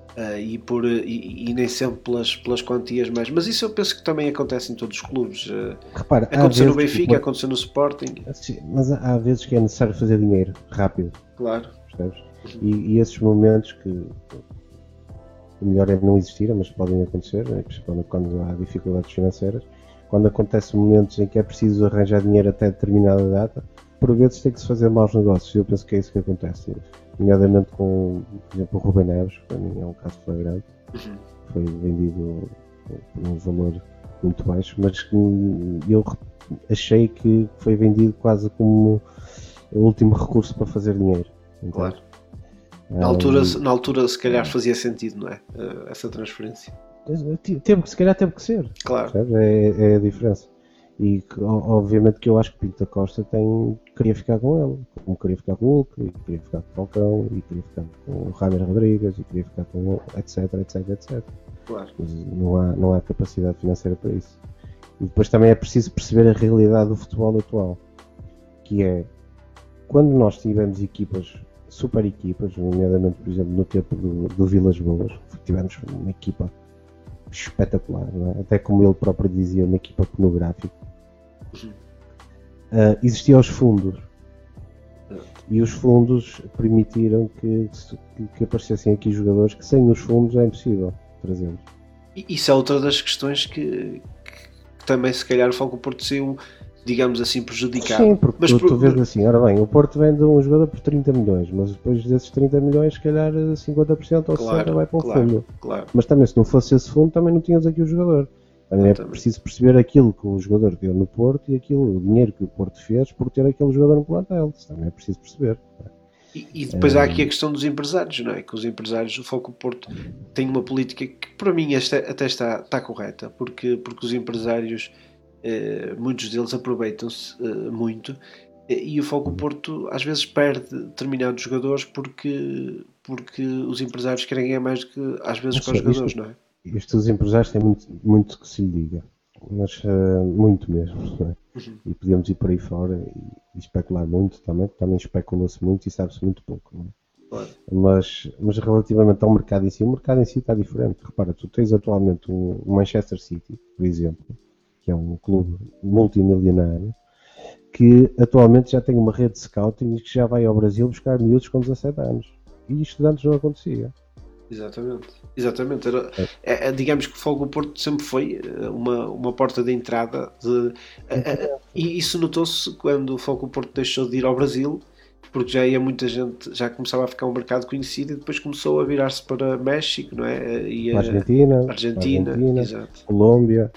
e nem sempre pelas quantias mais. Mas isso eu penso que também acontece em todos os clubes. Repara, aconteceu no Benfica, aconteceu no Sporting. Mas há vezes que é necessário fazer dinheiro rápido. Claro. Percebes? E esses momentos que o melhor é não existir, mas podem acontecer, principalmente quando há dificuldades financeiras. Quando acontecem momentos em que é preciso arranjar dinheiro até determinada data, por vezes tem que se fazer maus negócios. Eu penso que é isso que acontece. Nomeadamente com, por exemplo, o Rubem Neves, que para mim é um caso flagrante. Foi vendido por um valor muito baixo, mas eu achei que foi vendido quase como o último recurso para fazer dinheiro. Então, claro. Na altura se calhar fazia sentido, não é? Essa transferência. Se calhar teve que ser. Claro. É a diferença. E obviamente que eu acho que Pinto da Costa tem queria ficar com ele, como queria ficar com o Hulk, e queria ficar com o Falcão, e queria ficar com o James Rodrigues, e queria ficar com o etc, etc, etc. Claro. Mas não há capacidade financeira para isso. E depois também é preciso perceber a realidade do futebol atual, que é, quando nós tivemos equipas, super equipas, nomeadamente, por exemplo, no tempo do Vilas Boas, tivemos uma equipa espetacular, não é? Até como ele próprio dizia, uma equipa pornográfica. Existiam os fundos, e os fundos permitiram que aparecessem aqui jogadores que sem os fundos é impossível trazê-los. Isso é outra das questões que também se calhar o Foco Porto saiu, digamos assim, prejudicado. Sim, porque tu vês assim, ora bem, o Porto vende um jogador por 30 milhões, mas depois desses 30 milhões, se calhar 50% ou 60% vai para o fundo. Claro. Mas também, se não fosse esse fundo, também não tinhas aqui o jogador. Também é preciso perceber aquilo que o jogador deu no Porto e o dinheiro que o Porto fez por ter aquele jogador no plantel. Isso também é preciso perceber. E depois há aqui a questão dos empresários, não é? Que os empresários, o Foco Porto tem uma política que para mim até está correta, porque os empresários, muitos deles aproveitam-se muito, e o Foco Porto às vezes perde determinados jogadores porque os empresários querem ganhar mais do que às vezes com os jogadores, não é? Estes empresários têm muito que se lhe diga, mas muito mesmo, não é? E podemos ir por aí fora e especular muito também especula-se muito e sabe-se muito pouco, não é? Claro. Mas relativamente ao mercado em si, o mercado em si está diferente. Repara, tu tens atualmente o Manchester City, por exemplo, que é um clube multimilionário, que atualmente já tem uma rede de scouting e que já vai ao Brasil buscar miúdos com 17 anos. E isto antes não acontecia. Exatamente. Digamos que o Fogo Porto sempre foi uma porta de entrada e isso notou-se quando o Fogo Porto deixou de ir ao Brasil, porque já ia muita gente, já começava a ficar um mercado conhecido, e depois começou a virar-se para México, não é? E Argentina, exato. Colômbia,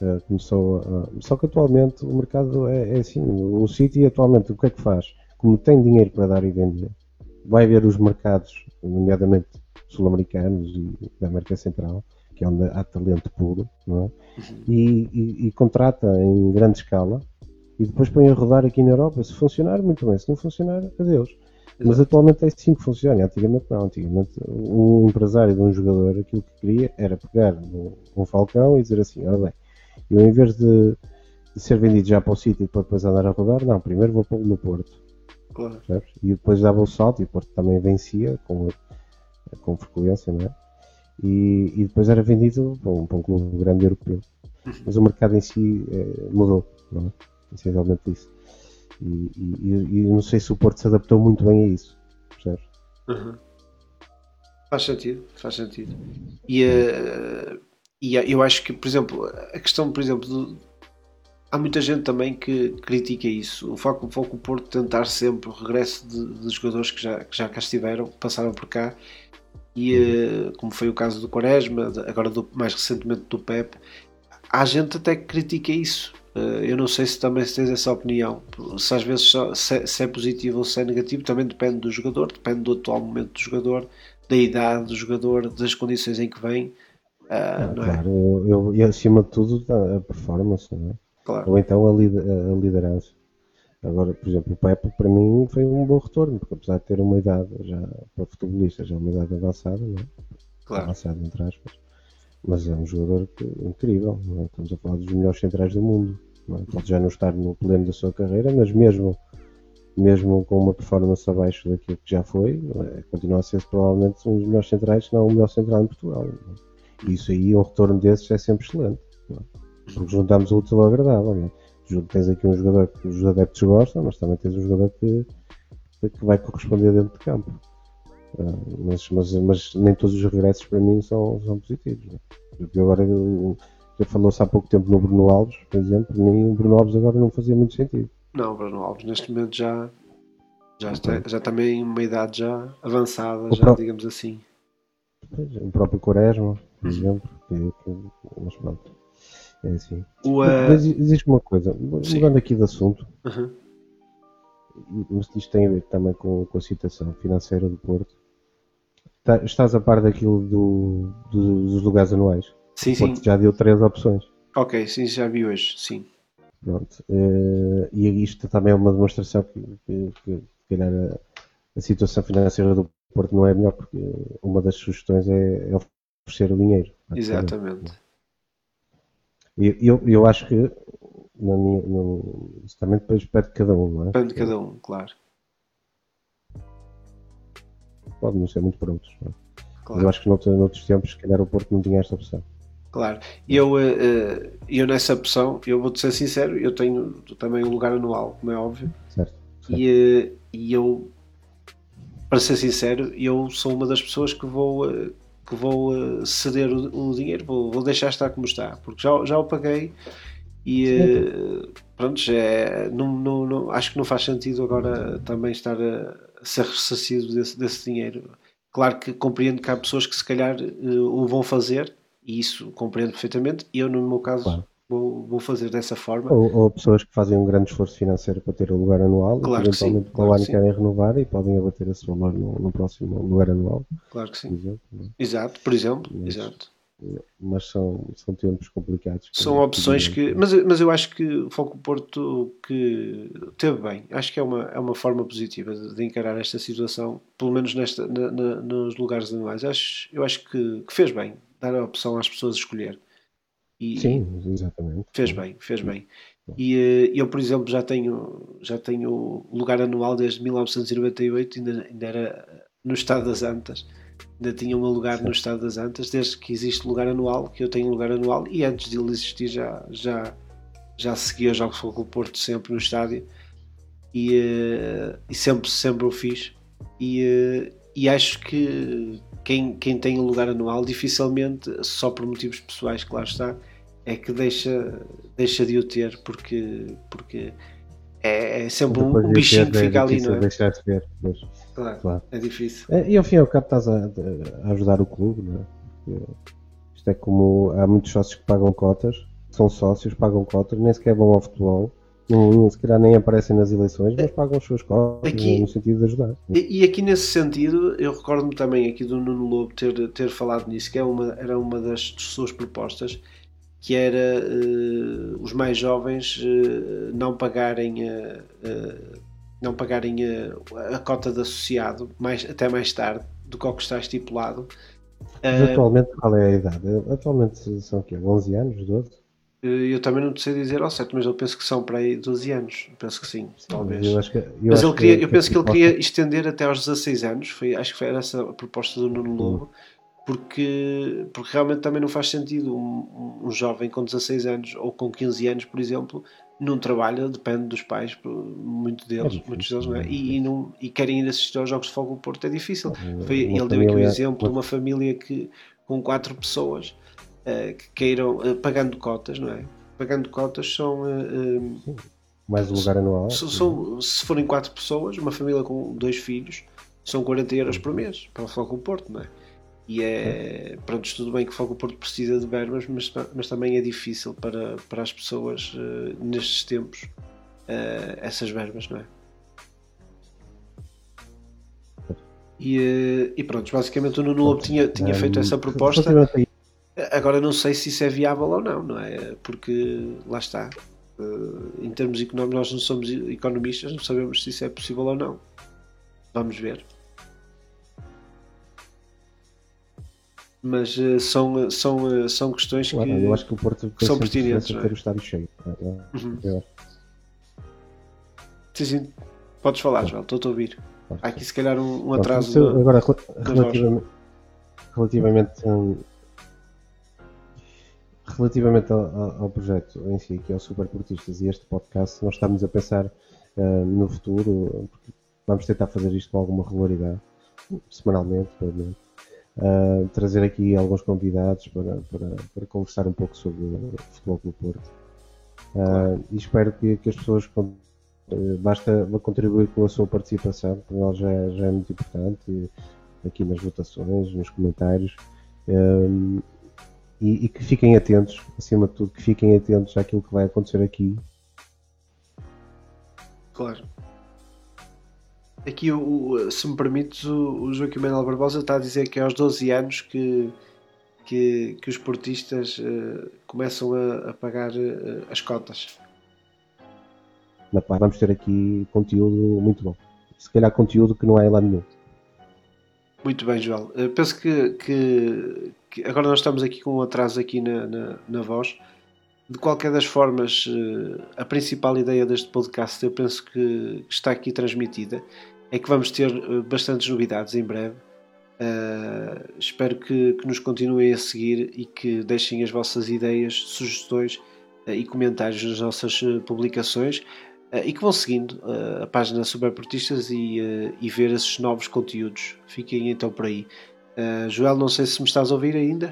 só que atualmente o mercado é assim. O City atualmente o que é que faz? Como tem dinheiro para dar e vender, vai ver os mercados, nomeadamente sul-americanos e da América Central, que é onde há talento puro, não é? E contrata em grande escala e depois põe a rodar aqui na Europa. Se funcionar, muito bem; se não funcionar, adeus. Exato. Mas atualmente é assim que funciona. Antigamente não. Antigamente um empresário de um jogador, aquilo que queria era pegar um Falcão e dizer assim, ora bem, eu em vez de ser vendido já para o City e depois andar a rodar, não, primeiro vou pô-lo no Porto. Claro. E depois dava o salto e o Porto também vencia com frequência, não é? E depois era vendido para um clube grande europeu. Mas o mercado em si mudou, não é? Essencialmente isso. E não sei se o Porto se adaptou muito bem a isso, percebes? Faz sentido. E eu acho que, por exemplo, a questão, por exemplo, há muita gente também que critica isso. O facto do Porto tentar sempre o regresso de jogadores que já cá estiveram, passaram por cá, e como foi o caso do Quaresma, agora mais recentemente do Pepe, há gente até que critica isso. Eu não sei se também tens essa opinião, se às vezes se é positivo ou se é negativo, também depende do jogador, depende do atual momento do jogador, da idade do jogador, das condições em que vem. Não é? Claro, e acima de tudo a performance, não é? Claro. Ou então a liderança. Agora, por exemplo, o Pepe para mim foi um bom retorno, porque apesar de ter uma idade já para futebolista, já uma idade avançada, não é? Claro. Avançada entre aspas, mas é um jogador incrível, não é? Estamos a falar dos melhores centrais do mundo, não é? Pode já não estar no pleno da sua carreira, mas mesmo com uma performance abaixo daquilo que já foi, continua a ser provavelmente um dos melhores centrais, se não o melhor central em Portugal, não é? E isso aí, um retorno desses é sempre excelente, não é? Porque juntamos o útil ao agradável, não é? Tens aqui um jogador que os adeptos gostam, mas também tens um jogador que vai corresponder dentro de campo. Mas nem todos os regressos para mim são positivos, não é? Porque agora já falou-se há pouco tempo no Bruno Alves, por exemplo. Para mim o Bruno Alves agora não fazia muito sentido. Não, o Bruno Alves neste momento já também uma idade já avançada, digamos assim. O próprio Quaresma, por exemplo, mas pronto. É assim. Mas existe uma coisa, mudando aqui de assunto, mas isto tem a ver também com a situação financeira do Porto. Estás a par daquilo dos lugares anuais? Sim, o Porto já deu 3 opções. Ok, sim, já vi hoje, sim. Pronto. E isto também é uma demonstração que se calhar a situação financeira do Porto não é melhor, porque uma das sugestões é oferecer o dinheiro. Exatamente. Eu acho que isso também depois depende de cada um, não é? Depende de cada um, claro. Pode não ser muito para outros, não é? Claro. Mas eu acho que noutros tempos, se calhar o Porto não tinha esta opção. Claro. Eu nessa opção, eu vou-te ser sincero, eu tenho também um lugar anual, como é óbvio. Certo. E eu, para ser sincero, eu sou uma das pessoas que vou ceder o dinheiro, vou deixar estar como está, porque já o paguei e pronto, acho que não faz sentido agora também estar a ser ressarcido desse dinheiro. Claro que compreendo que há pessoas que se calhar o vão fazer, e isso compreendo perfeitamente. Eu, no meu caso, Claro. vou fazer dessa forma. Ou pessoas que fazem um grande esforço financeiro para ter o lugar anual Claro e que eventualmente para o ano querem renovar e podem abater esse valor no próximo lugar anual. Claro que sim. Por exemplo, exato, por exemplo. Exato. Mas são tempos complicados. São opções que. Mas eu acho que o Foco Porto que teve bem. Acho que é uma forma positiva de encarar esta situação, pelo menos nos lugares anuais. Eu acho que fez bem dar a opção às pessoas escolher. Sim, exatamente. Fez bem. E eu, por exemplo, já tenho lugar anual desde 1998, ainda era no Estado das Antas. Ainda tinha o meu lugar no Estado das Antas, desde que existe lugar anual, que eu tenho lugar anual, e antes de ele existir já seguia os Jogos do Futebol Porto sempre no estádio, e sempre o fiz, e acho que quem tem o lugar anual dificilmente, só por motivos pessoais, claro está, é que deixa de o ter, porque é sempre um bichinho que fica ali, não é? Deixar de ver, mas, claro. É difícil. E ao fim e ao cabo estás a ajudar o clube, não é? Porque isto é como há muitos sócios que pagam cotas, são sócios, pagam cotas, nem sequer vão ao futebol, se calhar nem aparecem nas eleições, mas pagam as suas cotas no sentido de ajudar. E aqui nesse sentido, eu recordo-me também aqui do Nuno Lobo ter falado nisso, que era uma das suas propostas, que era os mais jovens não pagarem a cota de associado até mais tarde do que o que está estipulado. Mas atualmente qual é a idade? Atualmente são o quê? 11 anos? 12? Eu também não te sei dizer ao certo, mas eu penso que são para aí 12 anos. Penso que sim, talvez. Eu penso que ele queria estender até aos 16 anos. Acho que foi essa a proposta do Nuno Lobo. Porque realmente também não faz sentido um jovem com 16 anos ou com 15 anos, por exemplo, não trabalha, depende dos pais, muitos deles, não é? E querem ir assistir aos Jogos de Fogo do Porto, é difícil. Ele deu aqui o exemplo de uma família com 4 pessoas que queiram, pagando cotas, não é? Pagando cotas são... mais o lugar anual. Se forem 4 pessoas, uma família com 2 filhos, são 40 euros por mês para o Fogo do Porto, não é? E pronto, tudo bem que o Fogo do Porto precisa de verbas, mas também é difícil para as pessoas nestes tempos essas verbas, não é? E pronto, basicamente o Nuno Lobo tinha feito essa proposta. Agora não sei se isso é viável ou não é? Porque lá está, em termos económicos, nós não somos economistas, não sabemos se isso é possível ou não. Vamos ver. Mas são questões claro, eu acho que o Porto que são pertinentes. Ter o estádio cheio. Sim, podes falar, João, estou a ouvir. Há aqui se calhar um atraso. Agora, relativamente ao projeto em si, que é o Superportistas, e este podcast, nós estamos a pensar no futuro, porque vamos tentar fazer isto com alguma regularidade, semanalmente, pelo menos. Trazer aqui alguns convidados para conversar um pouco sobre o Futebol Clube Porto. E espero que as pessoas basta contribuir com a sua participação, para nós já é muito importante, aqui nas votações, nos comentários, e que fiquem atentos, acima de tudo, que fiquem atentos àquilo que vai acontecer aqui. Claro. Aqui, se me permites, o Joaquim Manuel Barbosa está a dizer que é aos 12 anos que os portistas começam a pagar as cotas. na parte. Vamos ter aqui conteúdo muito bom. Se calhar conteúdo que não é lá nenhum. Muito bem, Joel. Penso que agora nós estamos aqui com um atraso aqui na voz. De qualquer das formas, a principal ideia deste podcast, eu penso que está aqui transmitida, é que vamos ter bastantes novidades em breve. Espero que nos continuem a seguir e que deixem as vossas ideias, sugestões e comentários nas nossas publicações, e que vão seguindo a página Superportistas e ver esses novos conteúdos. Fiquem então por aí. Joel, não sei se me estás a ouvir ainda.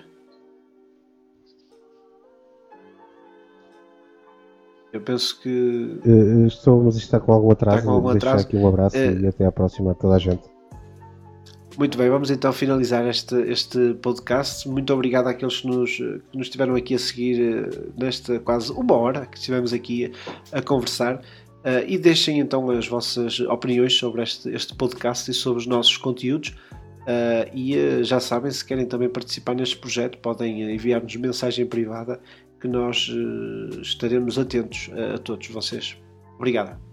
Eu penso que... Estou, mas isto está com algum atraso. Está com algum atraso. Deixo aqui um abraço e até à próxima a toda a gente. Muito bem, vamos então finalizar este podcast. Muito obrigado àqueles que nos estiveram aqui a seguir nesta quase uma hora que estivemos aqui a conversar. E deixem então as vossas opiniões sobre este podcast e sobre os nossos conteúdos. Já sabem, se querem também participar neste projeto, podem enviar-nos mensagem privada que nós estaremos atentos a todos vocês. Obrigado.